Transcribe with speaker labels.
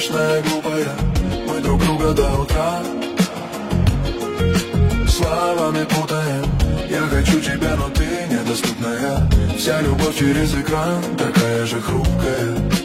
Speaker 1: бесстрашная, глупая, мы друг друга до утра словами путаем. Я хочу тебя, но ты недоступная. Вся любовь через экран такая же хрупкая.